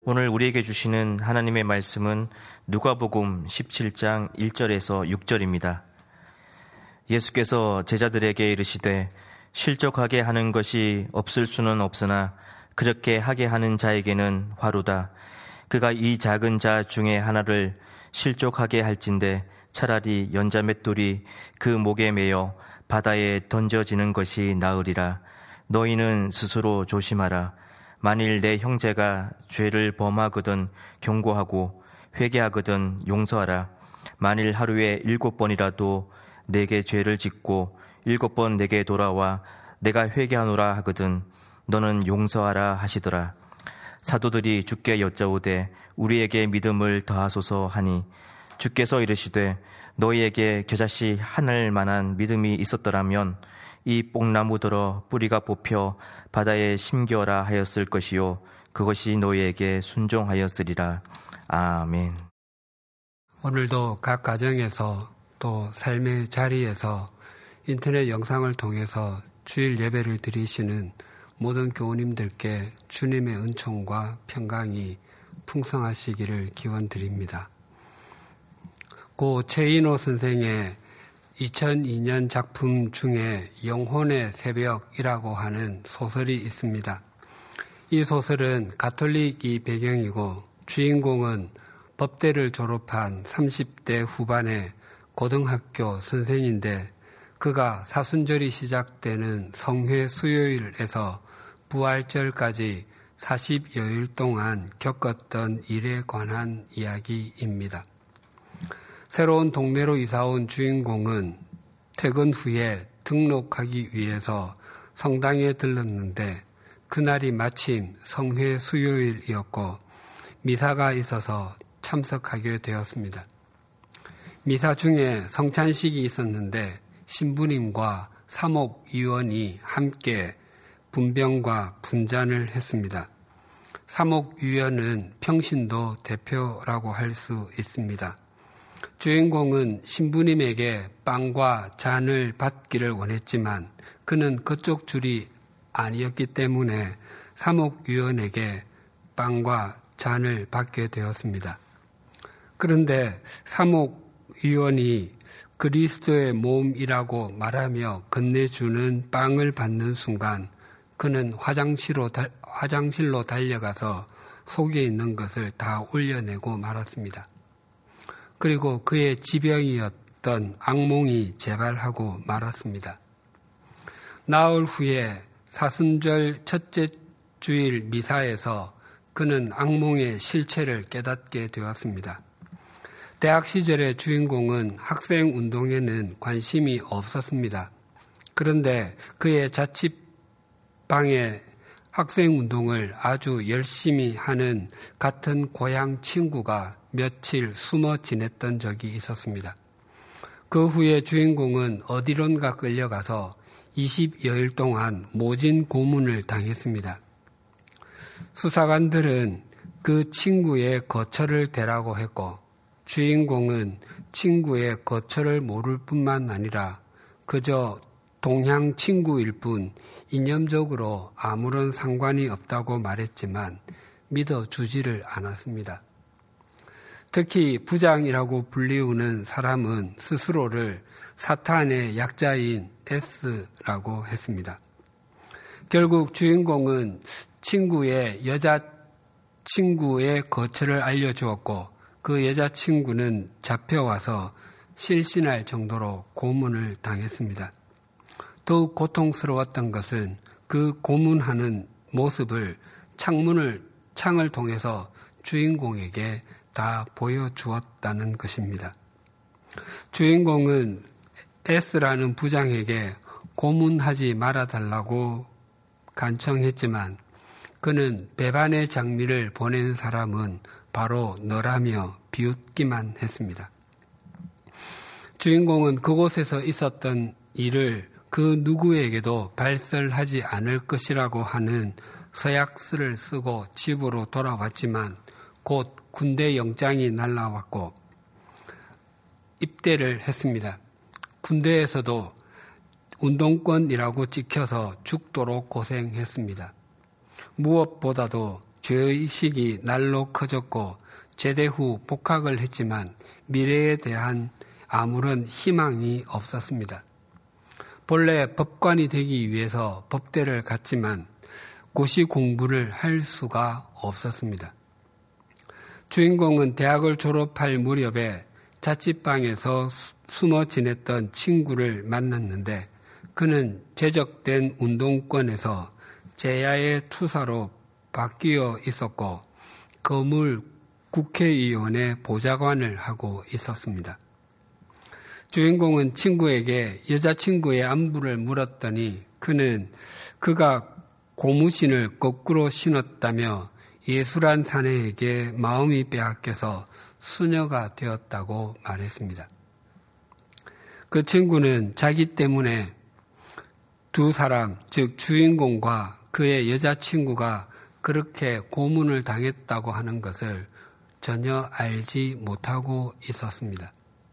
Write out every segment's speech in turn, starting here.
오늘 우리에게 주시는 하나님의 말씀은 누가복음 17장 1절에서 6절입니다. 예수께서 제자들에게 이르시되 실족하게 하는 것이 없을 수는 없으나 그렇게 하게 하는 자에게는 화루다. 그가 이 작은 자 중에 하나를 실족하게 할진대 차라리 연자맷돌이 그 목에 매여 바다에 던져지는 것이 나으리라. 너희는 스스로 조심하라. 만일 내 형제가 죄를 범하거든 경고하고 회개하거든 용서하라. 만일 하루에 7번이라도 내게 죄를 짓고 7번 내게 돌아와 내가 회개하노라 하거든 너는 용서하라 하시더라. 사도들이 주께 여짜오되 우리에게 믿음을 더하소서 하니 주께서 이르시되 너희에게 겨자씨 하늘 만한 믿음이 있었더라면 이 뽕나무들어 뿌리가 뽑혀 바다에 심겨라 하였을 것이요 그것이 너희에게 순종하였으리라. 아멘. 오늘도 각 가정에서 또 삶의 자리에서 인터넷 영상을 통해서 주일 예배를 드리시는 모든 교우님들께 주님의 은총과 평강이 풍성하시기를 기원드립니다. 고 최인호 선생의 2002년 작품 중에 영혼의 새벽이라고 하는 소설이 있습니다. 이 소설은 가톨릭이 배경이고 주인공은 법대를 졸업한 30대 후반의 고등학교 선생인데 그가 사순절이 시작되는 성회 수요일에서 부활절까지 40여일 동안 겪었던 일에 관한 이야기입니다. 새로운 동네로 이사온 주인공은 퇴근 후에 등록하기 위해서 성당에 들렀는데 그날이 마침 성회 수요일이었고 미사가 있어서 참석하게 되었습니다. 미사 중에 성찬식이 있었는데 신부님과 사목위원이 함께 분병과 분잔을 했습니다. 사목위원은 평신도 대표라고 할 수 있습니다. 주인공은 신부님에게 빵과 잔을 받기를 원했지만 그는 그쪽 줄이 아니었기 때문에 사목위원에게 빵과 잔을 받게 되었습니다. 그런데 사목위원이 그리스도의 몸이라고 말하며 건네주는 빵을 받는 순간 그는 화장실로 달려가서 속에 있는 것을 다 올려내고 말았습니다. 그리고 그의 지병이었던 악몽이 재발하고 말았습니다. 나흘 후에 사순절 첫째 주일 미사에서 그는 악몽의 실체를 깨닫게 되었습니다. 대학 시절의 주인공은 학생 운동에는 관심이 없었습니다. 그런데 그의 자취방에 학생 운동을 아주 열심히 하는 같은 고향 친구가 며칠 숨어 지냈던 적이 있었습니다. 그 후에 주인공은 어디론가 끌려가서 20여일 동안 모진 고문을 당했습니다. 수사관들은 그 친구의 거처를 대라고 했고 주인공은 친구의 거처를 모를 뿐만 아니라 그저 동향 친구일 뿐 이념적으로 아무런 상관이 없다고 말했지만 믿어주지를 않았습니다. 특히 부장이라고 불리우는 사람은 스스로를 사탄의 약자인 S라고 했습니다. 결국 주인공은 친구의 여자친구의 거처를 알려주었고 그 여자친구는 잡혀와서 실신할 정도로 고문을 당했습니다. 더욱 고통스러웠던 것은 그 고문하는 모습을 창을 통해서 주인공에게 다 보여주었다는 것입니다. 주인공은 S라는 부장에게 고문하지 말아달라고 간청했지만 그는 배반의 장미를 보낸 사람은 바로 너라며 비웃기만 했습니다. 주인공은 그곳에서 있었던 일을 그 누구에게도 발설하지 않을 것이라고 하는 서약서를 쓰고 집으로 돌아왔지만 곧 군대 영장이 날라왔고 입대를 했습니다. 군대에서도 운동권이라고 찍혀서 죽도록 고생했습니다. 무엇보다도 죄의식이 날로 커졌고 제대 후 복학을 했지만 미래에 대한 아무런 희망이 없었습니다. 본래 법관이 되기 위해서 법대를 갔지만 고시 공부를 할 수가 없었습니다. 주인공은 대학을 졸업할 무렵에 자취방에서 숨어 지냈던 친구를 만났는데 그는 제적된 운동권에서 제야의 투사로 바뀌어 있었고 거물 국회의원의 보좌관을 하고 있었습니다. 주인공은 친구에게 여자친구의 안부를 물었더니 그는 그가 고무신을 거꾸로 신었다며 예술한 사내에게 마음이 빼앗겨서 수녀가 되었다고 말했습니다. 그 친구는 자기 때문에 두 사람, 즉 주인공과 그의 여자친구가 그렇게 고문을 당했다고 하는 것을 전혀 알지 못하고 있었습니다.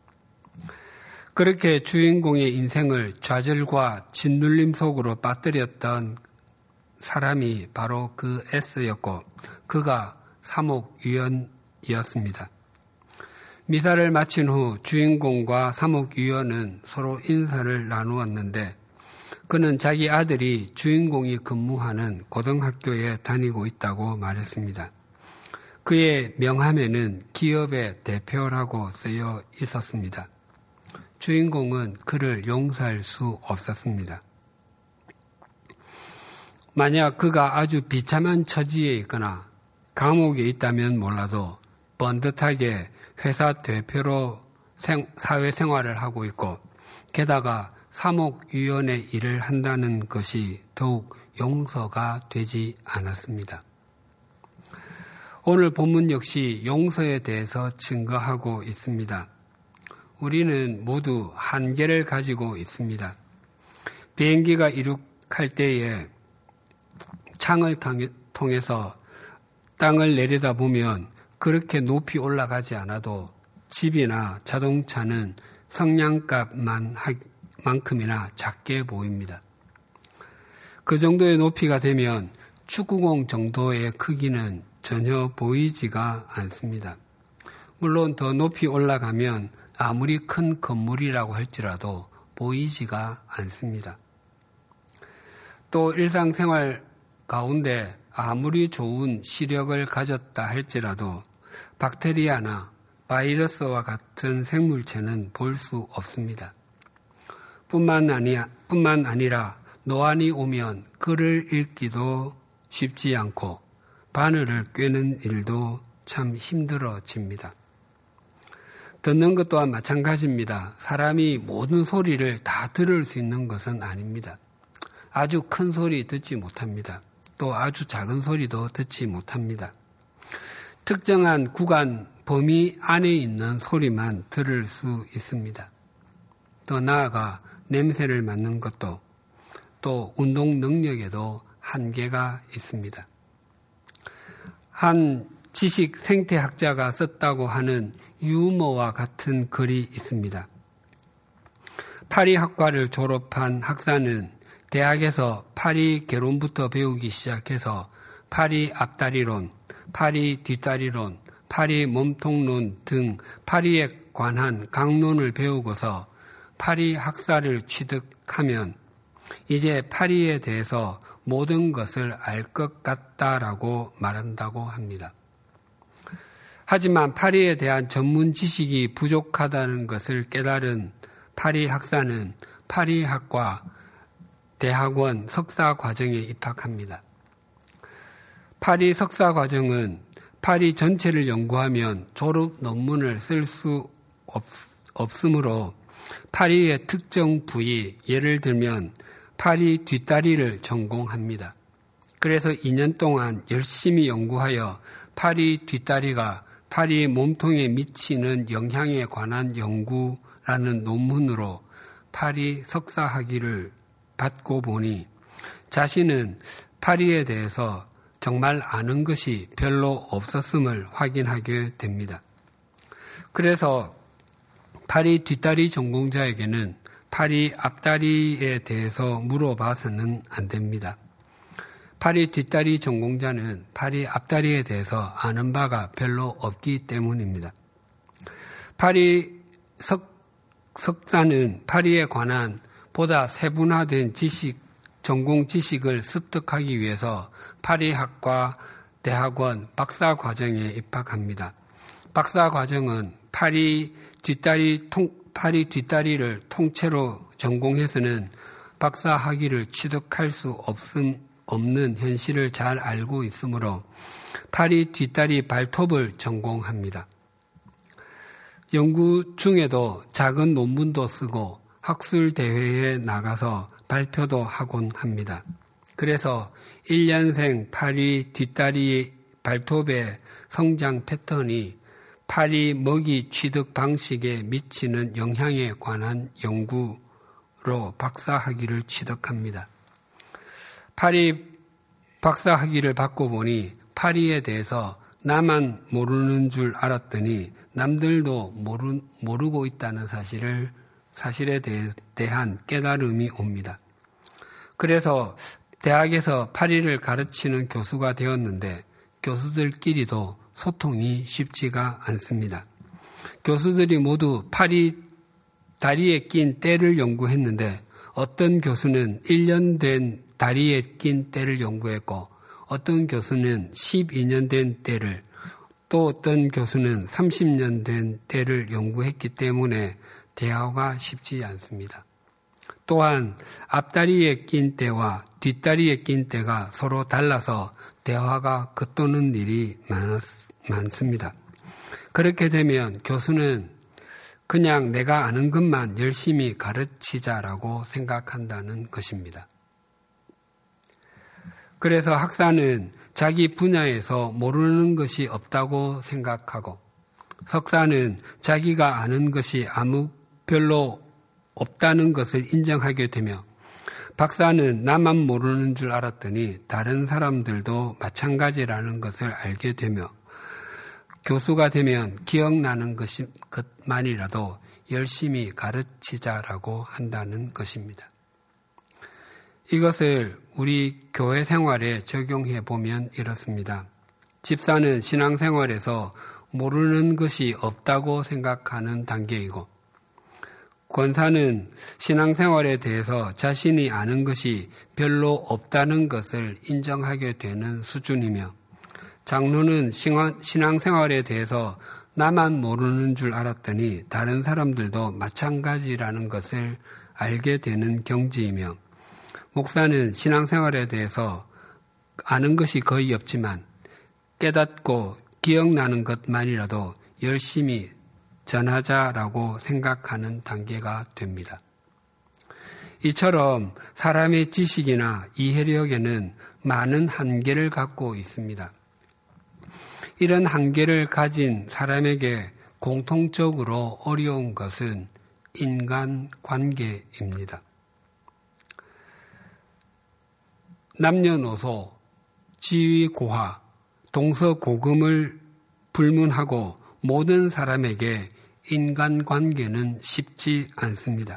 그렇게 주인공의 인생을 좌절과 짓눌림 속으로 빠뜨렸던 사람이 바로 그 S였고 그가 사목위원이었습니다. 미사를 마친 후 주인공과 사목위원은 서로 인사를 나누었는데 그는 자기 아들이 주인공이 근무하는 고등학교에 다니고 있다고 말했습니다. 그의 명함에는 기업의 대표라고 쓰여 있었습니다. 주인공은 그를 용서할 수 없었습니다. 만약 그가 아주 비참한 처지에 있거나 감옥에 있다면 몰라도 번듯하게 회사 대표로 사회생활을 하고 있고 게다가 사목위원회 일을 한다는 것이 더욱 용서가 되지 않았습니다. 오늘 본문 역시 용서에 대해서 증거하고 있습니다. 우리는 모두 한계를 가지고 있습니다. 비행기가 이륙할 때에 창을 통해서 땅을 내려다보면 그렇게 높이 올라가지 않아도 집이나 자동차는 성냥갑만큼이나 작게 보입니다. 그 정도의 높이가 되면 축구공 정도의 크기는 전혀 보이지가 않습니다. 물론 더 높이 올라가면 아무리 큰 건물이라고 할지라도 보이지가 않습니다. 또 일상생활 가운데 아무리 좋은 시력을 가졌다 할지라도 박테리아나 바이러스와 같은 생물체는 볼 수 없습니다. 뿐만 아니라 노안이 오면 글을 읽기도 쉽지 않고 바늘을 꿰는 일도 참 힘들어집니다. 듣는 것 또한 마찬가지입니다. 사람이 모든 소리를 다 들을 수 있는 것은 아닙니다. 아주 큰 소리 듣지 못합니다. 또 아주 작은 소리도 듣지 못합니다. 특정한 구간 범위 안에 있는 소리만 들을 수 있습니다. 더 나아가 냄새를 맡는 것도 또 운동 능력에도 한계가 있습니다. 한 지식 생태학자가 썼다고 하는 유머와 같은 글이 있습니다. 파리학과를 졸업한 학사는 대학에서 파리 개론부터 배우기 시작해서 파리 앞다리론, 파리 뒷다리론, 파리 몸통론 등 파리에 관한 강론을 배우고서 파리 학사를 취득하면 이제 파리에 대해서 모든 것을 알 것 같다라고 말한다고 합니다. 하지만 파리에 대한 전문 지식이 부족하다는 것을 깨달은 파리 학사는 파리학과 대학원 석사 과정에 입학합니다. 파리 석사 과정은 파리 전체를 연구하면 졸업 논문을 쓸 수 없으므로 파리의 특정 부위, 예를 들면 파리 뒷다리를 전공합니다. 그래서 2년 동안 열심히 연구하여 파리 뒷다리가 파리 몸통에 미치는 영향에 관한 연구라는 논문으로 파리 석사 학위를 받고 보니 자신은 파리에 대해서 정말 아는 것이 별로 없었음을 확인하게 됩니다. 그래서 파리 뒷다리 전공자에게는 파리 앞다리에 대해서 물어봐서는 안 됩니다. 파리 뒷다리 전공자는 파리 앞다리에 대해서 아는 바가 별로 없기 때문입니다. 파리 석사는 파리에 관한 보다 세분화된 전공 지식을 습득하기 위해서 파리학과 대학원 박사 과정에 입학합니다. 박사 과정은 파리 뒷다리를 통째로 전공해서는 박사 학위를 취득할 수 없는 현실을 잘 알고 있으므로 파리 뒷다리 발톱을 전공합니다. 연구 중에도 작은 논문도 쓰고 학술 대회에 나가서 발표도 하곤 합니다. 그래서 1년생 파리 뒷다리 발톱의 성장 패턴이 파리 먹이 취득 방식에 미치는 영향에 관한 연구로 박사학위를 취득합니다. 파리 박사학위를 받고 보니 파리에 대해서 나만 모르는 줄 알았더니 남들도 모르고 있다는 사실에 대한 깨달음이 옵니다. 그래서 대학에서 파리를 가르치는 교수가 되었는데 교수들끼리도 소통이 쉽지가 않습니다. 교수들이 모두 파리 다리에 낀 때를 연구했는데 어떤 교수는 1년 된 다리에 낀 때를 연구했고 어떤 교수는 12년 된 때를 또 어떤 교수는 30년 된 때를 연구했기 때문에 대화가 쉽지 않습니다. 또한 앞다리에 낀 때와 뒷다리에 낀 때가 서로 달라서 대화가 겉도는 일이 많습니다. 그렇게 되면 교수는 그냥 내가 아는 것만 열심히 가르치자라고 생각한다는 것입니다. 그래서 학사는 자기 분야에서 모르는 것이 없다고 생각하고 석사는 자기가 아는 것이 별로 없다는 것을 인정하게 되며 박사는 나만 모르는 줄 알았더니 다른 사람들도 마찬가지라는 것을 알게 되며 교수가 되면 기억나는 것만이라도 열심히 가르치자라고 한다는 것입니다. 이것을 우리 교회 생활에 적용해 보면 이렇습니다. 집사는 신앙생활에서 모르는 것이 없다고 생각하는 단계이고 권사는 신앙생활에 대해서 자신이 아는 것이 별로 없다는 것을 인정하게 되는 수준이며 장로는 신앙생활에 대해서 나만 모르는 줄 알았더니 다른 사람들도 마찬가지라는 것을 알게 되는 경지이며 목사는 신앙생활에 대해서 아는 것이 거의 없지만 깨닫고 기억나는 것만이라도 열심히 전하자라고 생각하는 단계가 됩니다. 이처럼 사람의 지식이나 이해력에는 많은 한계를 갖고 있습니다. 이런 한계를 가진 사람에게 공통적으로 어려운 것은 인간관계입니다. 남녀노소, 지위고하, 동서고금을 불문하고 모든 사람에게 인간관계는 쉽지 않습니다.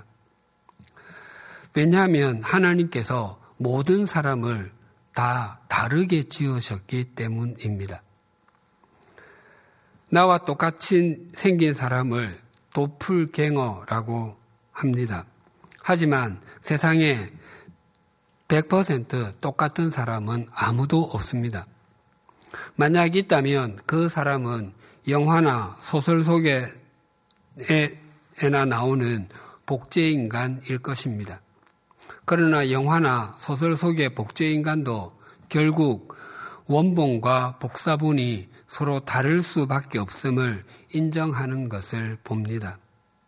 왜냐하면 하나님께서 모든 사람을 다 다르게 지으셨기 때문입니다. 나와 똑같이 생긴 사람을 도플갱어라고 합니다. 하지만 세상에 100% 똑같은 사람은 아무도 없습니다. 만약 있다면 그 사람은 영화나 소설 속에나 나오는 복제인간일 것입니다. 그러나 영화나 소설 속의 복제인간도 결국 원본과 복사본이 서로 다를 수밖에 없음을 인정하는 것을 봅니다.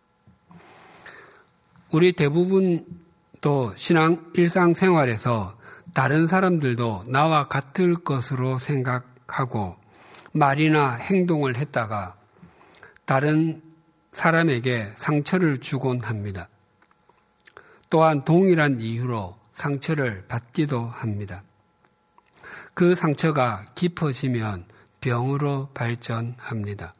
우리 대부분도 일상생활에서 다른 사람들도 나와 같을 것으로 생각하고 말이나 행동을 했다가 다른 사람에게 상처를 주곤 합니다. 또한 동일한 이유로 상처를 받기도 합니다. 그 상처가 깊어지면 병으로 발전합니다.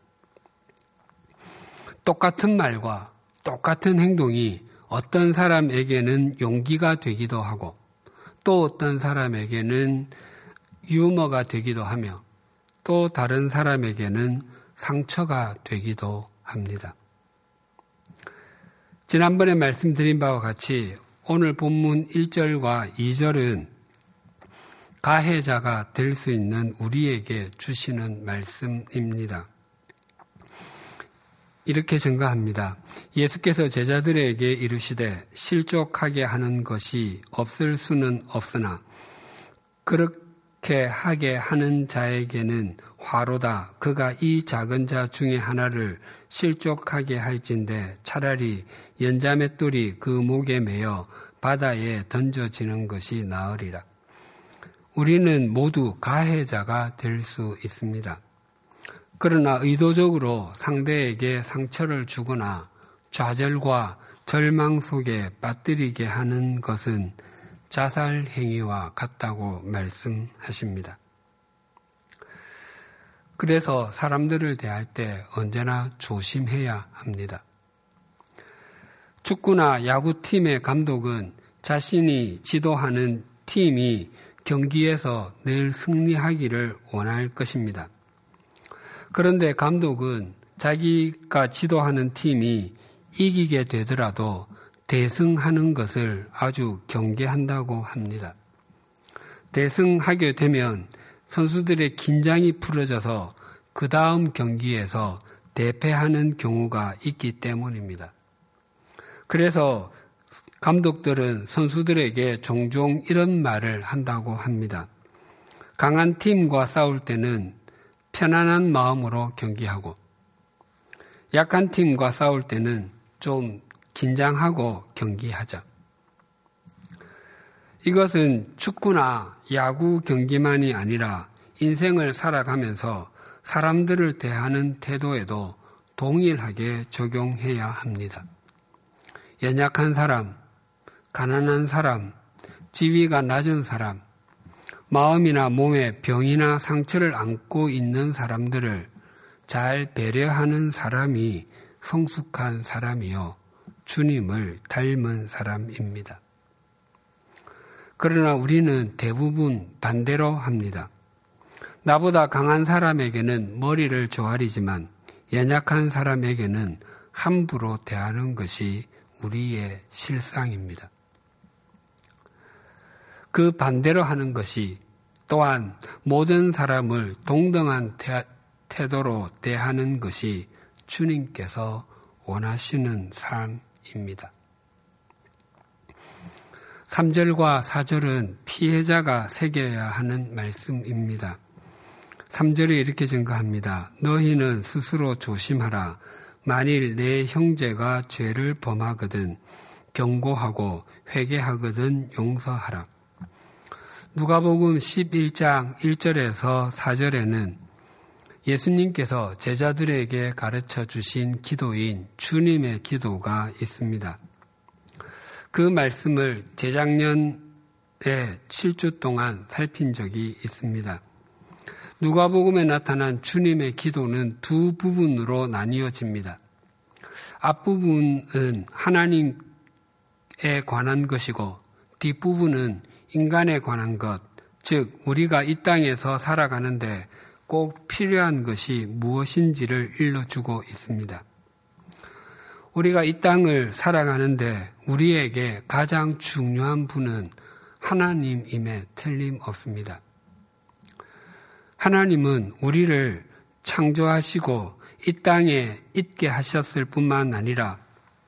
똑같은 말과 똑같은 행동이 어떤 사람에게는 용기가 되기도 하고 또 어떤 사람에게는 유머가 되기도 하며 또 다른 사람에게는 상처가 되기도 합니다. 지난번에 말씀드린 바와 같이 오늘 본문 1절과 2절은 가해자가 될 수 있는 우리에게 주시는 말씀입니다. 이렇게 증거합니다. 예수께서 제자들에게 이르시되 실족하게 하는 것이 없을 수는 없으나 그렇게 하게 하는 자에게는 화로다. 그가 이 작은 자 중에 하나를 실족하게 할진대 차라리 연자맷돌이 그 목에 매어 바다에 던져지는 것이 나으리라. 우리는 모두 가해자가 될 수 있습니다. 그러나 의도적으로 상대에게 상처를 주거나 좌절과 절망 속에 빠뜨리게 하는 것은 자살 행위와 같다고 말씀하십니다. 그래서 사람들을 대할 때 언제나 조심해야 합니다. 축구나 야구팀의 감독은 자신이 지도하는 팀이 경기에서 늘 승리하기를 원할 것입니다. 그런데 감독은 자기가 지도하는 팀이 이기게 되더라도 대승하는 것을 아주 경계한다고 합니다. 대승하게 되면 선수들의 긴장이 풀어져서 그 다음 경기에서 대패하는 경우가 있기 때문입니다. 그래서 감독들은 선수들에게 종종 이런 말을 한다고 합니다. 강한 팀과 싸울 때는 편안한 마음으로 경기하고 약한 팀과 싸울 때는 좀 긴장하고 경기하자. 이것은 축구나 야구 경기만이 아니라 인생을 살아가면서 사람들을 대하는 태도에도 동일하게 적용해야 합니다. 연약한 사람, 가난한 사람, 지위가 낮은 사람, 마음이나 몸에 병이나 상처를 안고 있는 사람들을 잘 배려하는 사람이 성숙한 사람이요 주님을 닮은 사람입니다. 그러나 우리는 대부분 반대로 합니다. 나보다 강한 사람에게는 머리를 조아리지만 연약한 사람에게는 함부로 대하는 것이 우리의 실상입니다. 그 반대로 하는 것이 또한 모든 사람을 동등한 태도로 대하는 것이 주님께서 원하시는 삶입니다. 3절과 4절은 피해자가 새겨야 하는 말씀입니다. 3절에 이렇게 증거합니다. 너희는 스스로 조심하라. 만일 내 형제가 죄를 범하거든 경고하고 회개하거든 용서하라. 누가복음 11장 1절에서 4절에는 예수님께서 제자들에게 가르쳐 주신 기도인 주님의 기도가 있습니다. 그 말씀을 재작년에 7주 동안 살핀 적이 있습니다. 누가복음에 나타난 주님의 기도는 두 부분으로 나뉘어집니다. 앞부분은 하나님에 관한 것이고 뒷부분은 인간에 관한 것, 즉 우리가 이 땅에서 살아가는데 꼭 필요한 것이 무엇인지를 일러주고 있습니다. 우리가 이 땅을 살아가는데 우리에게 가장 중요한 분은 하나님임에 틀림없습니다. 하나님은 우리를 창조하시고 이 땅에 있게 하셨을 뿐만 아니라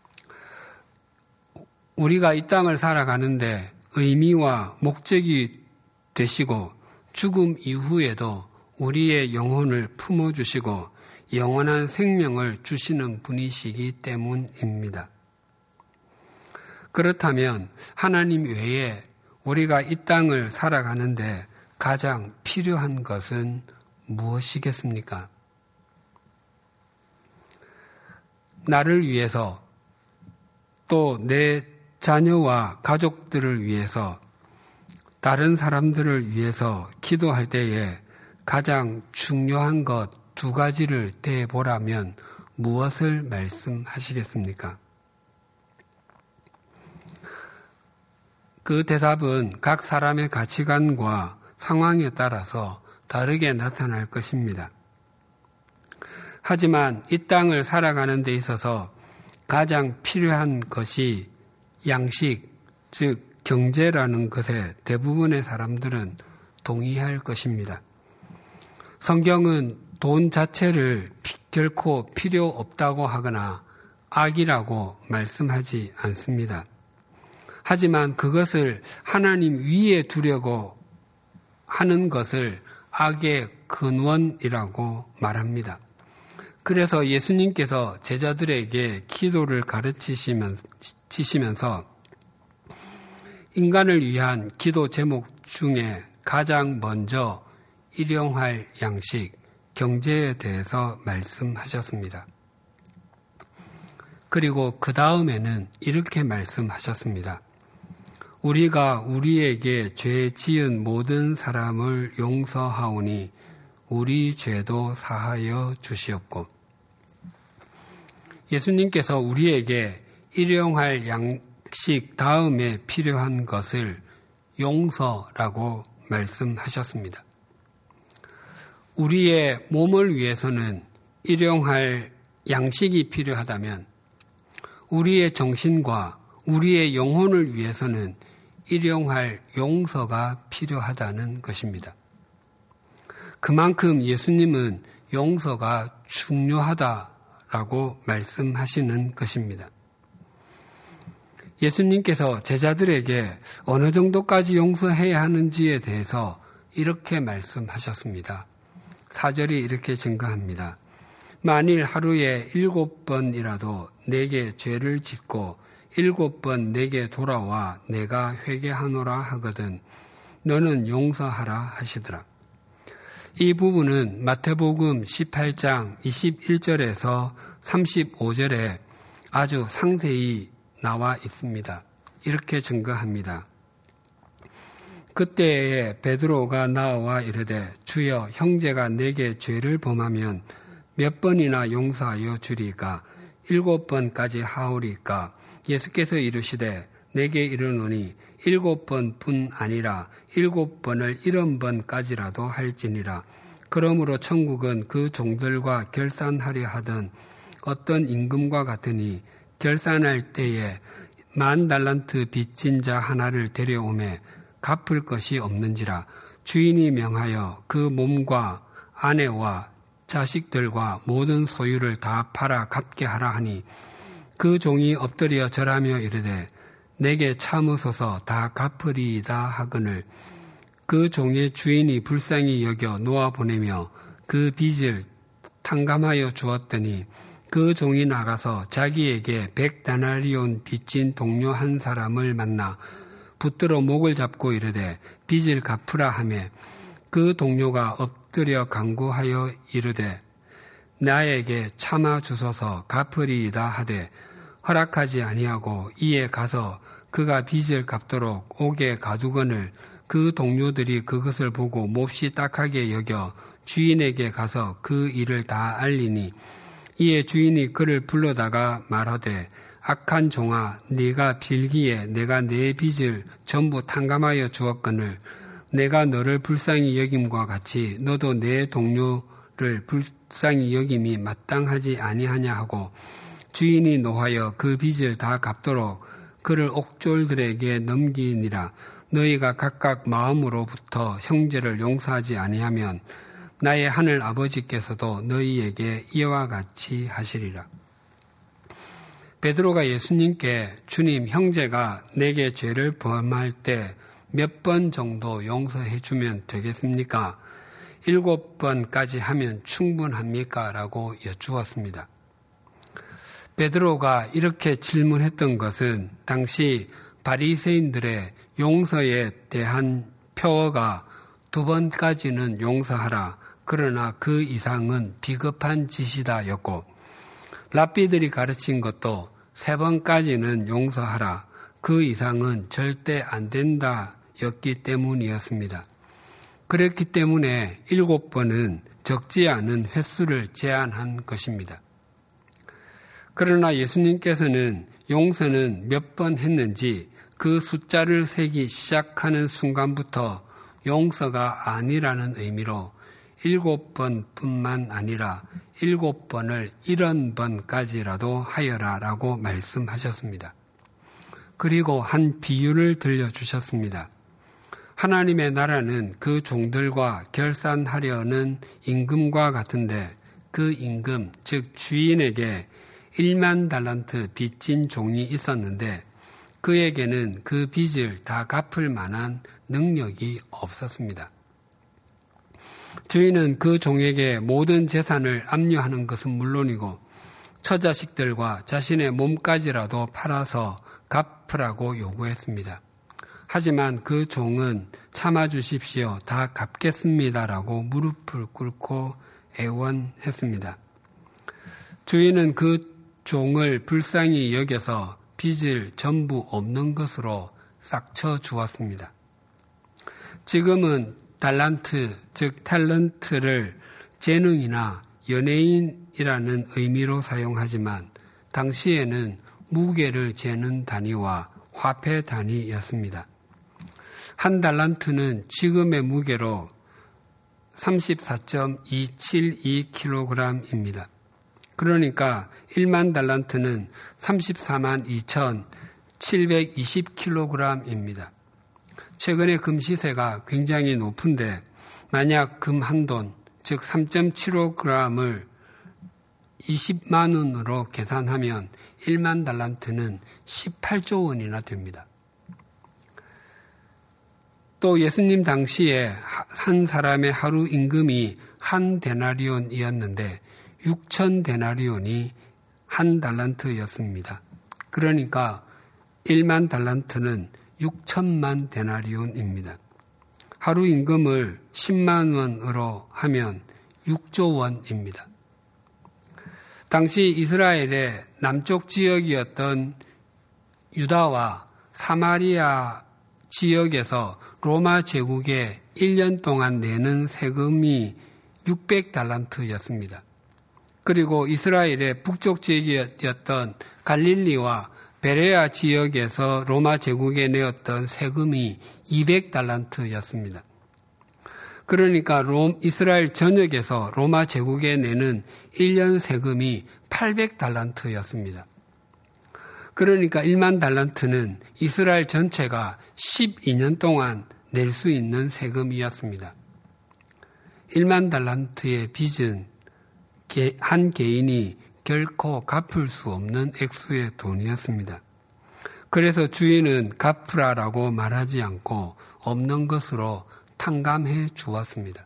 우리가 이 땅을 살아가는데 의미와 목적이 되시고 죽음 이후에도 우리의 영혼을 품어주시고 영원한 생명을 주시는 분이시기 때문입니다. 그렇다면 하나님 외에 우리가 이 땅을 살아가는데 가장 필요한 것은 무엇이겠습니까? 나를 위해서 또 내 자녀와 가족들을 위해서 다른 사람들을 위해서 기도할 때에 가장 중요한 것 두 가지를 대보라면 무엇을 말씀하시겠습니까? 그 대답은 각 사람의 가치관과 상황에 따라서 다르게 나타날 것입니다. 하지만 이 땅을 살아가는 데 있어서 가장 필요한 것이 양식, 즉 경제라는 것에 대부분의 사람들은 동의할 것입니다. 성경은 돈 자체를 결코 필요 없다고 하거나 악이라고 말씀하지 않습니다. 하지만 그것을 하나님 위에 두려고 하는 것을 악의 근원이라고 말합니다. 그래서 예수님께서 제자들에게 기도를 가르치시면서 인간을 위한 기도 제목 중에 가장 먼저 일용할 양식, 경제에 대해서 말씀하셨습니다. 그리고 그 다음에는 이렇게 말씀하셨습니다. 우리가 우리에게 죄 지은 모든 사람을 용서하오니 우리 죄도 사하여 주시옵고. 예수님께서 우리에게 일용할 양식 다음에 필요한 것을 용서라고 말씀하셨습니다. 우리의 몸을 위해서는 일용할 양식이 필요하다면 우리의 정신과 우리의 영혼을 위해서는 일용할 용서가 필요하다는 것입니다. 그만큼 예수님은 용서가 중요하다라고 말씀하시는 것입니다. 예수님께서 제자들에게 어느 정도까지 용서해야 하는지에 대해서 이렇게 말씀하셨습니다. 4절이 이렇게 증거합니다. 만일 하루에 7번이라도 내게 죄를 짓고 7번 내게 돌아와 내가 회개하노라 하거든 너는 용서하라 하시더라. 이 부분은 마태복음 18장 21절에서 35절에 아주 상세히 나와 있습니다. 이렇게 증거합니다. 그때에 베드로가 나와 이르되 주여 형제가 내게 죄를 범하면 몇 번이나 용서하여 주리까 7번까지 하오리까. 예수께서 이르시되 내게 이르노니 7번뿐 아니라 7번을 70번까지라도 할지니라. 그러므로 천국은 그 종들과 결산하려 하던 어떤 임금과 같으니 결산할 때에 10,000달란트 빚진 자 하나를 데려오매 갚을 것이 없는지라. 주인이 명하여 그 몸과 아내와 자식들과 모든 소유를 다 팔아 갚게 하라 하니 그 종이 엎드려 절하며 이르되 내게 참으소서 다 갚으리이다 하거늘 그 종의 주인이 불쌍히 여겨 놓아보내며 그 빚을 탕감하여 주었더니 그 종이 나가서 자기에게 100데나리온 빚진 동료 한 사람을 만나 붙들어 목을 잡고 이르되 빚을 갚으라 하매 그 동료가 엎드려 간구하여 이르되 나에게 참아 주소서 갚으리이다 하되 허락하지 아니하고 이에 가서 그가 빚을 갚도록 옥에 가두거늘 그 동료들이 그것을 보고 몹시 딱하게 여겨 주인에게 가서 그 일을 다 알리니 이에 주인이 그를 불러다가 말하되 악한 종아 네가 빌기에 내가 내 빚을 전부 탕감하여 주었거늘 내가 너를 불쌍히 여김과 같이 너도 내 동료를 불쌍히 여김이 마땅하지 아니하냐 하고 주인이 노하여 그 빚을 다 갚도록 그를 옥졸들에게 넘기니라. 너희가 각각 마음으로부터 형제를 용서하지 아니하면 나의 하늘 아버지께서도 너희에게 이와 같이 하시리라. 베드로가 예수님께 주님 형제가 내게 죄를 범할 때 몇 번 정도 용서해 주면 되겠습니까? 7번까지 하면 충분합니까? 라고 여쭈었습니다. 베드로가 이렇게 질문했던 것은 당시 바리새인들의 용서에 대한 표어가 2번까지는 용서하라. 그러나 그 이상은 비겁한 짓이다 였고 랍비들이 가르친 것도 3번까지는 용서하라. 그 이상은 절대 안 된다 였기 때문이었습니다. 그랬기 때문에 7번은 적지 않은 횟수를 제한한 것입니다. 그러나 예수님께서는 용서는 몇 번 했는지 그 숫자를 세기 시작하는 순간부터 용서가 아니라는 의미로 7번뿐만 아니라 7번을 70번까지라도 하여라라고 말씀하셨습니다. 그리고 한 비유를 들려주셨습니다. 하나님의 나라는 그 종들과 결산하려는 임금과 같은데 그 임금, 즉 주인에게 1만 달란트 빚진 종이 있었는데 그에게는 그 빚을 다 갚을 만한 능력이 없었습니다. 주인은 그 종에게 모든 재산을 압류하는 것은 물론이고 처자식들과 자신의 몸까지라도 팔아서 갚으라고 요구했습니다. 하지만 그 종은 참아주십시오. 다 갚겠습니다라고 무릎을 꿇고 애원했습니다. 주인은 그 종을 불쌍히 여겨서 빚을 전부 없는 것으로 싹 쳐 주었습니다. 지금은 달란트, 즉 탤런트를 재능이나 연예인이라는 의미로 사용하지만 당시에는 무게를 재는 단위와 화폐 단위였습니다. 한 달란트는 지금의 무게로 34.272kg입니다. 그러니까 1만 달란트는 34만 2,720kg입니다. 최근에 금 시세가 굉장히 높은데 만약 금 한 돈, 즉 3.75g을 20만 원으로 계산하면 1만 달란트는 18조 원이나 됩니다. 또 예수님 당시에 한 사람의 하루 임금이 한 데나리온이었는데 6천 데나리온이 한 달란트였습니다. 그러니까 1만 달란트는 6천만 데나리온입니다. 하루 임금을 10만 원으로 하면 6조 원입니다. 당시 이스라엘의 남쪽 지역이었던 유다와 사마리아 지역에서 로마 제국에 1년 동안 내는 세금이 600달란트였습니다. 그리고 이스라엘의 북쪽 지역이었던 갈릴리와 베레아 지역에서 로마 제국에 내었던 세금이 200달란트였습니다. 그러니까 이스라엘 전역에서 로마 제국에 내는 1년 세금이 800달란트였습니다. 그러니까 1만 달란트는 이스라엘 전체가 12년 동안 낼 수 있는 세금이었습니다. 1만 달란트의 빚은 한 개인이 결코 갚을 수 없는 액수의 돈이었습니다. 그래서 주인은 갚으라라고 말하지 않고 없는 것으로 탕감해 주었습니다.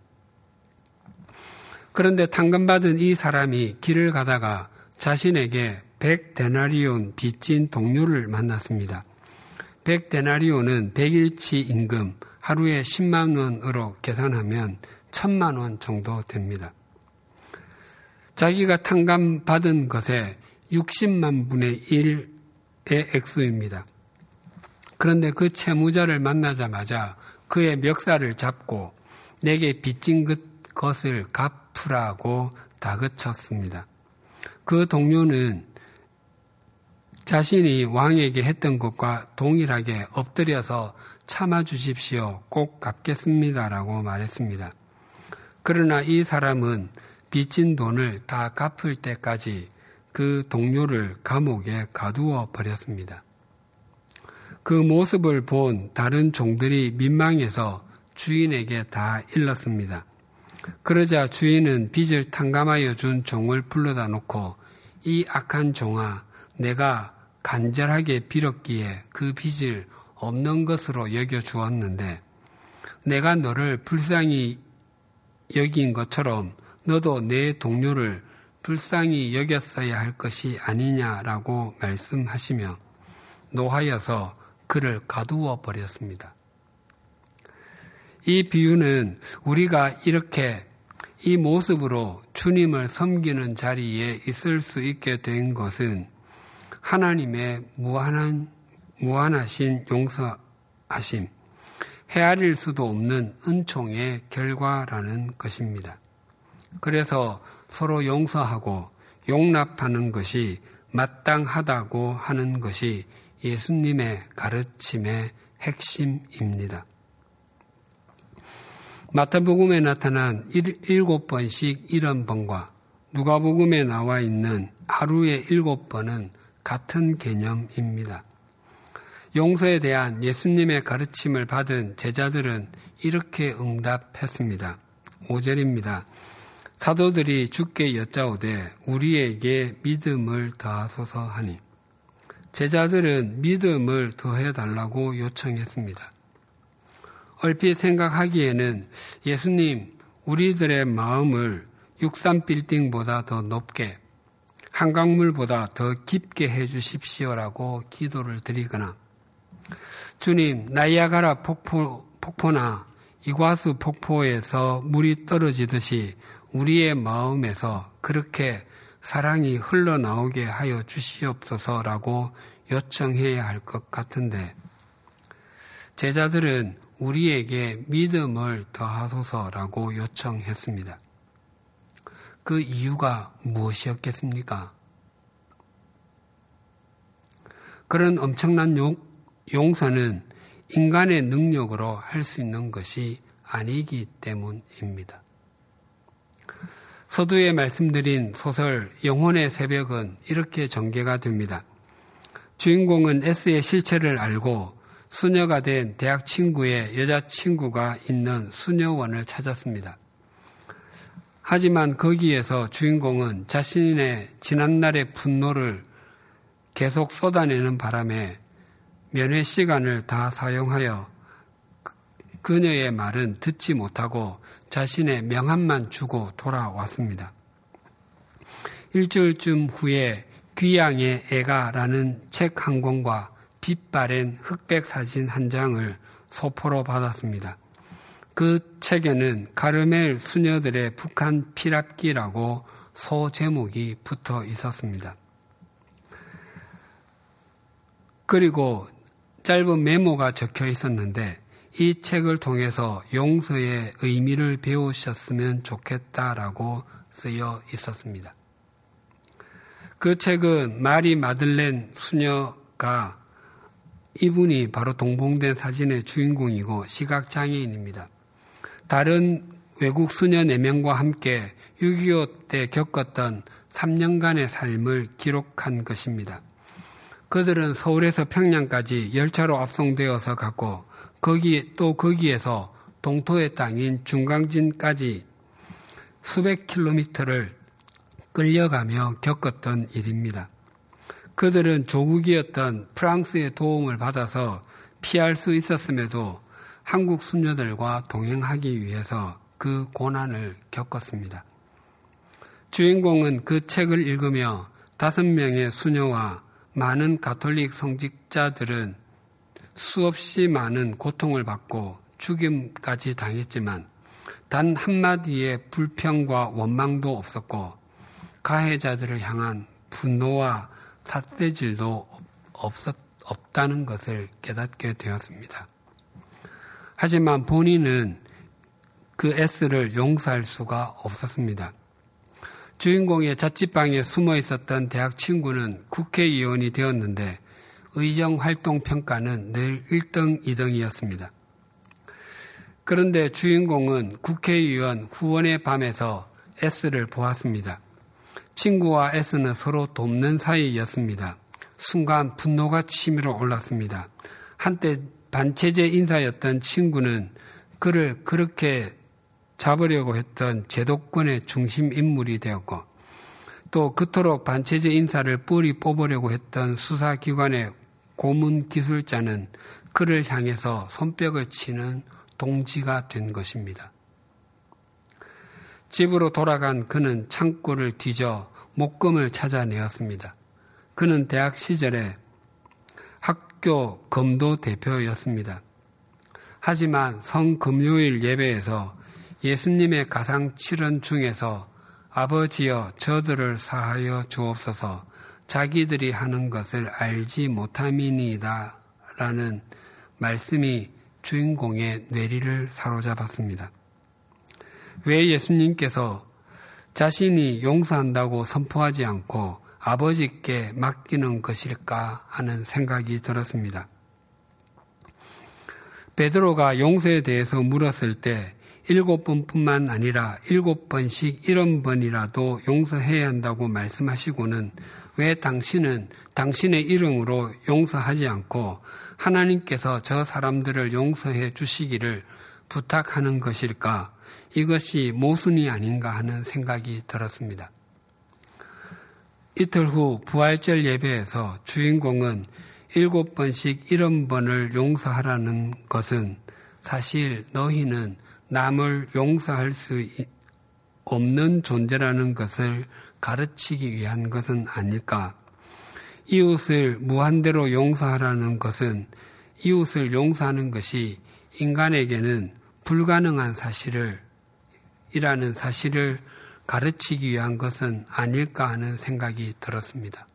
그런데 탕감받은 이 사람이 길을 가다가 자신에게 100데나리온 빚진 동료를 만났습니다. 100데나리온은 100일치 임금, 하루에 10만 원으로 계산하면 1000만 원 정도 됩니다. 자기가 탕감받은 것의 60만 분의 1의 액수입니다. 그런데 그 채무자를 만나자마자 그의 멱살을 잡고 내게 빚진 것을 갚으라고 다그쳤습니다. 그 동료는 자신이 왕에게 했던 것과 동일하게 엎드려서 참아주십시오. 꼭 갚겠습니다라고 말했습니다. 그러나 이 사람은 빚진 돈을 다 갚을 때까지 그 동료를 감옥에 가두어 버렸습니다. 그 모습을 본 다른 종들이 민망해서 주인에게 다 일렀습니다. 그러자 주인은 빚을 탕감하여 준 종을 불러다 놓고 이 악한 종아, 내가 간절하게 빌었기에 그 빚을 없는 것으로 여겨 주었는데 내가 너를 불쌍히 여긴 것처럼 너도 내 동료를 불쌍히 여겼어야 할 것이 아니냐라고 말씀하시며 노하여서 그를 가두어 버렸습니다. 이 비유는 우리가 이렇게 이 모습으로 주님을 섬기는 자리에 있을 수 있게 된 것은 하나님의 무한하신 용서하심, 헤아릴 수도 없는 은총의 결과라는 것입니다. 그래서 서로 용서하고 용납하는 것이 마땅하다고 하는 것이 예수님의 가르침의 핵심입니다. 마태복음에 나타난 7번씩 이런 번과 누가복음에 나와 있는 하루에 7번은 같은 개념입니다. 용서에 대한 예수님의 가르침을 받은 제자들은 이렇게 응답했습니다. 5절입니다. 사도들이 주께 여짜오되 우리에게 믿음을 더하소서 하니 제자들은 믿음을 더해달라고 요청했습니다. 얼핏 생각하기에는 예수님, 우리들의 마음을 63빌딩보다 더 높게, 한강물보다 더 깊게 해주십시오라고 기도를 드리거나 주님, 나이아가라 폭포나 이과수 폭포에서 물이 떨어지듯이 우리의 마음에서 그렇게 사랑이 흘러나오게 하여 주시옵소서라고 요청해야 할 것 같은데 제자들은 우리에게 믿음을 더하소서라고 요청했습니다. 그 이유가 무엇이었겠습니까? 그런 엄청난 용서는 인간의 능력으로 할 수 있는 것이 아니기 때문입니다. 서두에 말씀드린 소설 영혼의 새벽은 이렇게 전개가 됩니다. 주인공은 S의 실체를 알고 수녀가 된 대학 친구의 여자친구가 있는 수녀원을 찾았습니다. 하지만 거기에서 주인공은 자신의 지난날의 분노를 계속 쏟아내는 바람에 면회 시간을 다 사용하여 그녀의 말은 듣지 못하고 자신의 명함만 주고 돌아왔습니다. 일주일쯤 후에 귀양의 애가라는 책 한 권과 빛바랜 흑백 사진 한 장을 소포로 받았습니다. 그 책에는 가르멜 수녀들의 북한 피랍기라고 소제목이 붙어 있었습니다. 그리고 짧은 메모가 적혀 있었는데 이 책을 통해서 용서의 의미를 배우셨으면 좋겠다라고 쓰여 있었습니다. 그 책은 마리 마들렌 수녀가 이분이 바로 동봉된 사진의 주인공이고 시각장애인입니다. 다른 외국 수녀 4명과 함께 6.25 때 겪었던 3년간의 삶을 기록한 것입니다. 그들은 서울에서 평양까지 열차로 압송되어서 갔고 거기에서 동토의 땅인 중강진까지 수백 킬로미터를 끌려가며 겪었던 일입니다. 그들은 조국이었던 프랑스의 도움을 받아서 피할 수 있었음에도 한국 수녀들과 동행하기 위해서 그 고난을 겪었습니다. 주인공은 그 책을 읽으며 5명의 수녀와 많은 가톨릭 성직자들은 수없이 많은 고통을 받고 죽임까지 당했지만 단 한마디의 불평과 원망도 없었고 가해자들을 향한 분노와 삿대질도 없다는 것을 깨닫게 되었습니다. 하지만 본인은 그 S를 용서할 수가 없었습니다. 주인공의 자취방에 숨어 있었던 대학 친구는 국회의원이 되었는데 의정활동평가는 늘 1등, 2등이었습니다. 그런데 주인공은 국회의원 후원의 밤에서 S를 보았습니다. 친구와 S는 서로 돕는 사이였습니다. 순간 분노가 치밀어 올랐습니다. 한때 반체제 인사였던 친구는 그를 그렇게 잡으려고 했던 제도권의 중심 인물이 되었고 또 그토록 반체제 인사를 뿌리 뽑으려고 했던 수사기관의 고문 기술자는 그를 향해서 손뼉을 치는 동지가 된 것입니다. 집으로 돌아간 그는 창고를 뒤져 목금을 찾아내었습니다. 그는 대학 시절에 학교 검도 대표였습니다. 하지만 성금요일 예배에서 예수님의 가상 7원 중에서 아버지여 저들을 사하여 주옵소서 자기들이 하는 것을 알지 못함이니이다 라는 말씀이 주인공의 뇌리를 사로잡았습니다. 왜 예수님께서 자신이 용서한다고 선포하지 않고 아버지께 맡기는 것일까 하는 생각이 들었습니다. 베드로가 용서에 대해서 물었을 때 7번뿐만 아니라 7번씩 70번이라도 용서해야 한다고 말씀하시고는 왜 당신은 당신의 이름으로 용서하지 않고 하나님께서 저 사람들을 용서해 주시기를 부탁하는 것일까? 이것이 모순이 아닌가 하는 생각이 들었습니다. 이틀 후 부활절 예배에서 주인공은 7번씩 70번을 용서하라는 것은 사실 너희는 남을 용서할 수 없는 존재라는 것을 가르치기 위한 것은 아닐까? 이웃을 무한대로 용서하라는 것은 이웃을 용서하는 것이 인간에게는 불가능한 이라는 사실을 가르치기 위한 것은 아닐까 하는 생각이 들었습니다.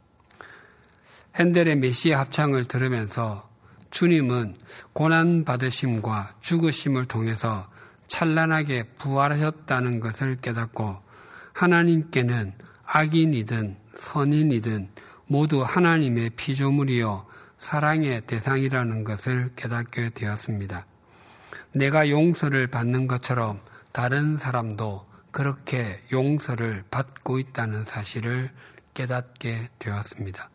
핸델의 메시아 합창을 들으면서 주님은 고난받으심과 죽으심을 통해서 찬란하게 부활하셨다는 것을 깨닫고 하나님께는 악인이든 선인이든 모두 하나님의 피조물이요 사랑의 대상이라는 것을 깨닫게 되었습니다. 내가 용서를 받는 것처럼 다른 사람도 그렇게 용서를 받고 있다는 사실을 깨닫게 되었습니다.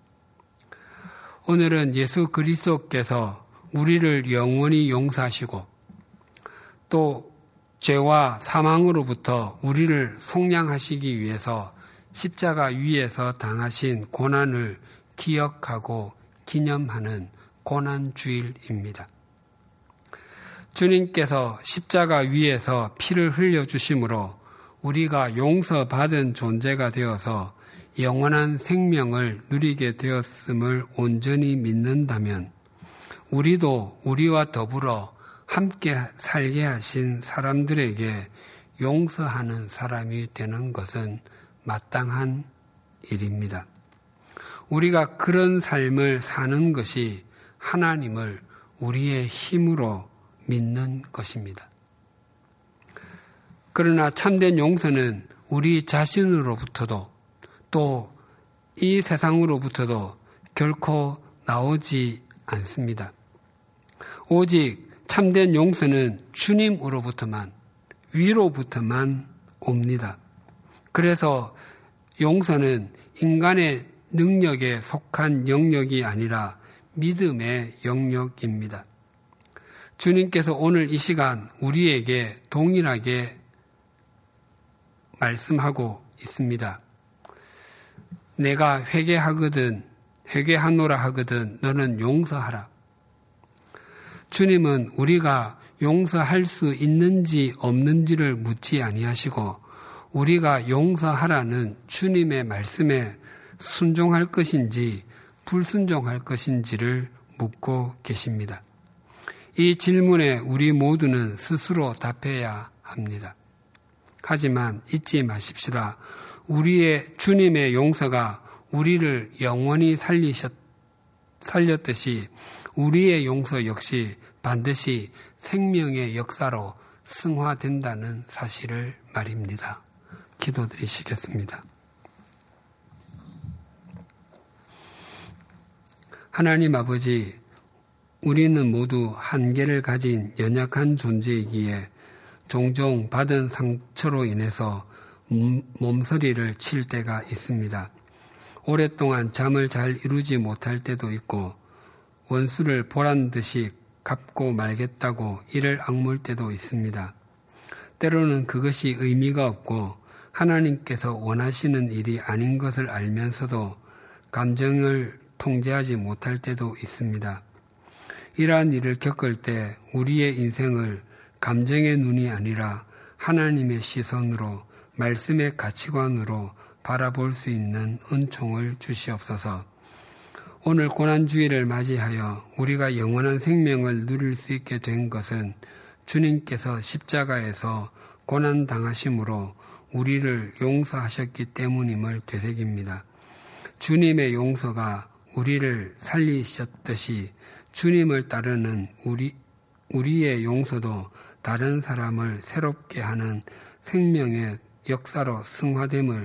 오늘은 예수 그리스도께서 우리를 영원히 용서하시고 또 죄와 사망으로부터 우리를 속량하시기 위해서 십자가 위에서 당하신 고난을 기억하고 기념하는 고난주일입니다. 주님께서 십자가 위에서 피를 흘려주심으로 우리가 용서받은 존재가 되어서 영원한 생명을 누리게 되었음을 온전히 믿는다면 우리도 우리와 더불어 함께 살게 하신 사람들에게 용서하는 사람이 되는 것은 마땅한 일입니다. 우리가 그런 삶을 사는 것이 하나님을 우리의 힘으로 믿는 것입니다. 그러나 참된 용서는 우리 자신으로부터도 또 이 세상으로부터도 결코 나오지 않습니다. 오직 참된 용서는 주님으로부터만, 위로부터만 옵니다. 그래서 용서는 인간의 능력에 속한 영역이 아니라 믿음의 영역입니다. 주님께서 오늘 이 시간 우리에게 동일하게 말씀하고 있습니다. 내가 회개하노라 하거든 너는 용서하라. 주님은 우리가 용서할 수 있는지 없는지를 묻지 아니하시고 우리가 용서하라는 주님의 말씀에 순종할 것인지 불순종할 것인지를 묻고 계십니다. 이 질문에 우리 모두는 스스로 답해야 합니다. 하지만 잊지 마십시다. 우리의 주님의 용서가 우리를 영원히 살렸듯이 우리의 용서 역시 반드시 생명의 역사로 승화된다는 사실을 말입니다. 기도드리시겠습니다. 하나님 아버지, 우리는 모두 한계를 가진 연약한 존재이기에 종종 받은 상처로 인해서 몸서리를 칠 때가 있습니다. 오랫동안 잠을 잘 이루지 못할 때도 있고 원수를 보란 듯이 갚고 말겠다고 이를 악물 때도 있습니다. 때로는 그것이 의미가 없고 하나님께서 원하시는 일이 아닌 것을 알면서도 감정을 통제하지 못할 때도 있습니다. 이러한 일을 겪을 때 우리의 인생을 감정의 눈이 아니라 하나님의 시선으로 말씀의 가치관으로 바라볼 수 있는 은총을 주시옵소서. 오늘 고난주일을 맞이하여 우리가 영원한 생명을 누릴 수 있게 된 것은 주님께서 십자가에서 고난당하심으로 우리를 용서하셨기 때문임을 되새깁니다. 주님의 용서가 우리를 살리셨듯이 주님을 따르는 우리의 용서도 다른 사람을 새롭게 하는 생명의 역사로 승화됨을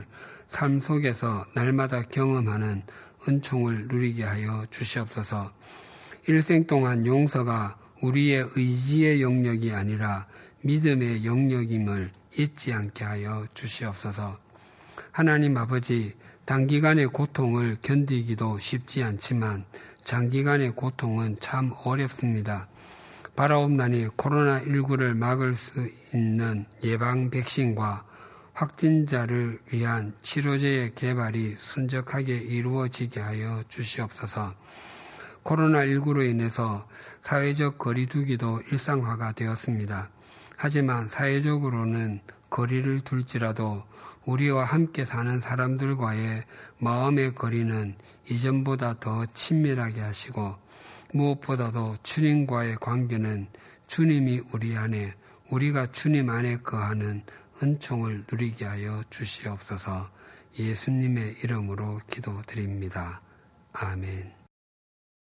삶 속에서 날마다 경험하는 은총을 누리게 하여 주시옵소서. 일생 동안 용서가 우리의 의지의 영역이 아니라 믿음의 영역임을 잊지 않게 하여 주시옵소서. 하나님 아버지, 단기간의 고통을 견디기도 쉽지 않지만 장기간의 고통은 참 어렵습니다. 바라옵나니 코로나19를 막을 수 있는 예방 백신과 확진자를 위한 치료제의 개발이 순적하게 이루어지게 하여 주시옵소서. 코로나19로 인해서 사회적 거리두기도 일상화가 되었습니다. 하지만 사회적으로는 거리를 둘지라도 우리와 함께 사는 사람들과의 마음의 거리는 이전보다 더 친밀하게 하시고 무엇보다도 주님과의 관계는 주님이 우리 안에, 우리가 주님 안에 거하는 은총을 누리게 하여 주시옵소서. 예수님의 이름으로 기도드립니다. 아멘.